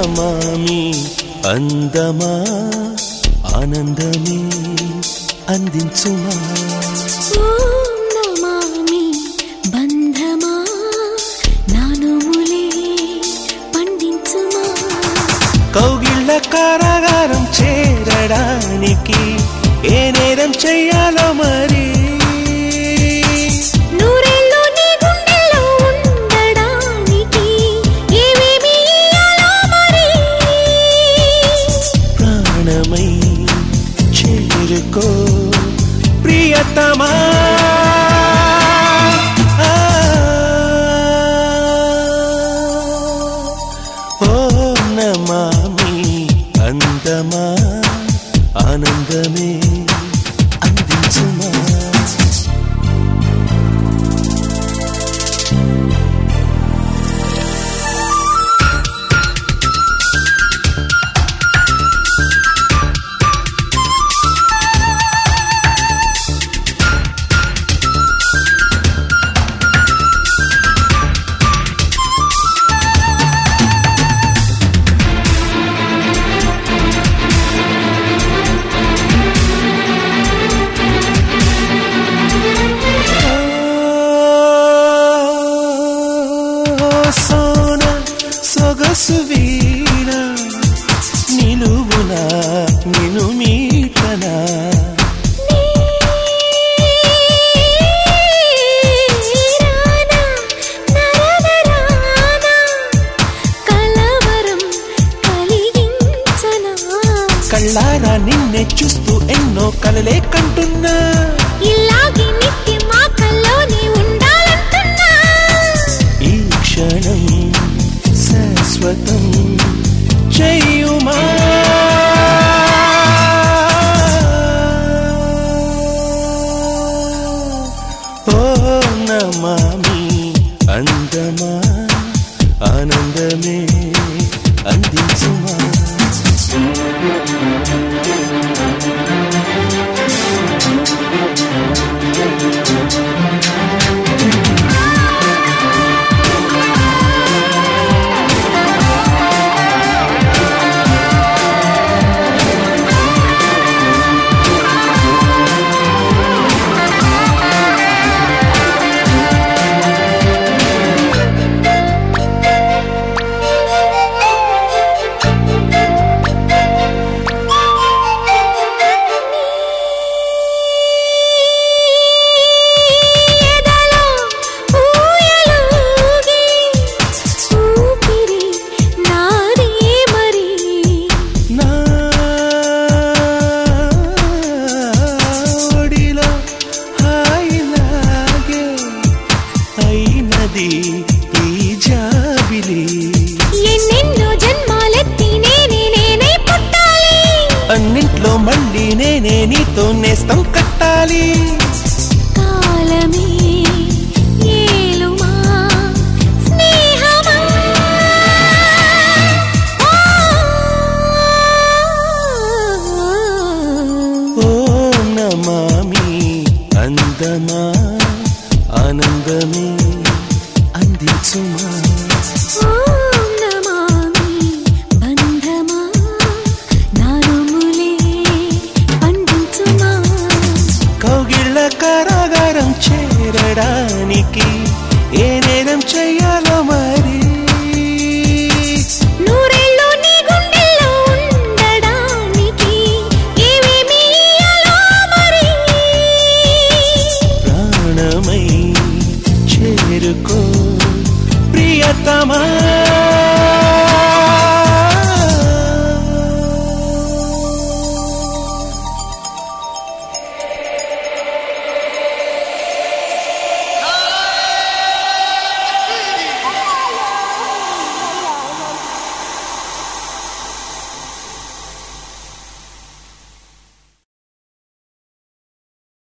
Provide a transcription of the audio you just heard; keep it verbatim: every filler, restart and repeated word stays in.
నమామి అందమా ఆనందమే అందించుమా ఓం నమామి బంధమా నానుములే పండించుమా కౌగిళ్ళ కారాగారం చేరడానికి ఏ నేరం చెయ్యాలో మరి చేరుకో ప్రియతమా ఓం నమామి అందమా ఆనందమే అందించుమా సోన సొగసు వీణ నిలువునా నిను మీటనా కళ్ళారా నిన్నే చూస్తూ ఎన్నో కలలే కంటున్నా ఇలాగే నిత్యం మా కల్లోనే ఉండాలంటున్నా ఈ క్షణం శాశ్వతం చెయ్యుమా ఓం నమామి అందమా ఆనందమే అందించుమా అన్నింట్లో మళ్ళీ నేనే నీతో నేస్తం కట్టాలి కాలమే ఏలుమా స్నేహమా ఓం నమామి అందమా ఆనందమే అందించుమా ఓం నమామి బంధమా నానుములే పండించుమా కౌగిళ్ళ కారాగారం చేరడానికి ఏ నేరం చెయ్యాలో మరి నూరేళ్ళు నీ గుండెల్లో ఉండడానికి ఏవేమి ఇయ్యాలో మరి ప్రాణమై చేరుకో ప్రియతమా